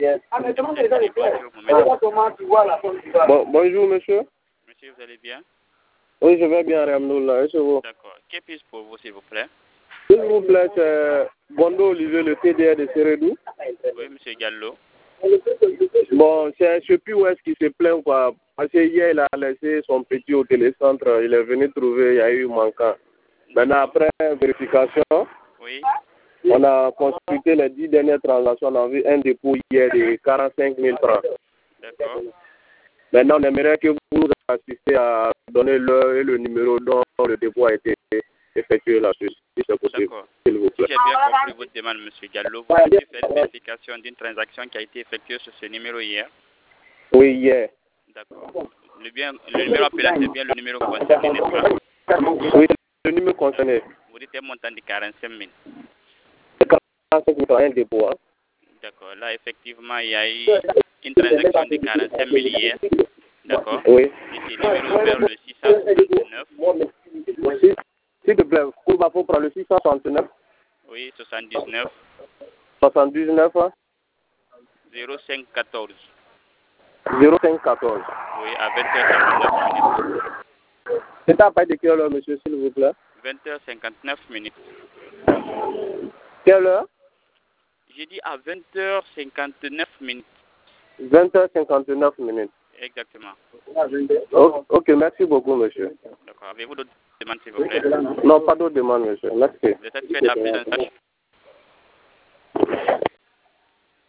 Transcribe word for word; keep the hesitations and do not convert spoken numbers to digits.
Bon, bonjour, monsieur. Monsieur, vous allez bien? Oui, je vais bien, Ramnoula. Et vous? D'accord. Que puis-je pour vous, s'il vous plaît? S'il vous plaît, c'est Bondo Olivier, le T D R de Sérédou. Oui, monsieur Gallo. Bon, c'est je sais plus où est-ce qu'il se plaint, quoi. Parce que hier, il a laissé son petit au télécentre. Il est venu trouver, il y a eu manquant. Maintenant, après vérification, oui, on a consulté les dix dernières transactions. On a vu un dépôt hier de quarante-cinq mille francs. d'accord. Maintenant, on aimerait que vous nous assistiez à donner l'heure et le numéro dont le dépôt a été effectué là-dessus, si c'est possible. D'accord. S'il vous Si plaît. j'ai bien compris votre demande, monsieur Gallo, vous avez fait une vérification d'une transaction qui a été effectuée sur ce numéro hier. Oui, hier. D'accord. Le, bien, le numéro appelé, c'est bien le numéro concerné, n'est-ce pas? Oui, le numéro concerné. Vous dites un montant de quarante-cinq mille. quarante-cinq mille francs, un dépôt. Hein. D'accord. Là, effectivement, il y a eu une transaction de quarante-cinq mille hier. D'accord. Oui. Et c'est numéro vers le six cent soixante-neuf. S'il s'il te plaît, il va faut prendre le six cent soixante-neuf. Oui, soixante-dix-neuf. soixante-dix-neuf. zéro cinq quatorze. zéro cinq quatorze. Oui, à vingt heures cinquante-neuf minutes. C'est à partir de quelle heure, monsieur, s'il vous plaît? vingt heures cinquante-neuf minutes. Quelle heure? J'ai dit à vingt heures cinquante-neuf minutes. vingt heures cinquante-neuf minutes. Exactement. Oh, ok, merci beaucoup, monsieur. D'accord. Avez-vous d'autres demandes, s'il vous plaît? Non, pas d'autres demandes, monsieur. Merci. Vous êtes satisfait de la prise en charge?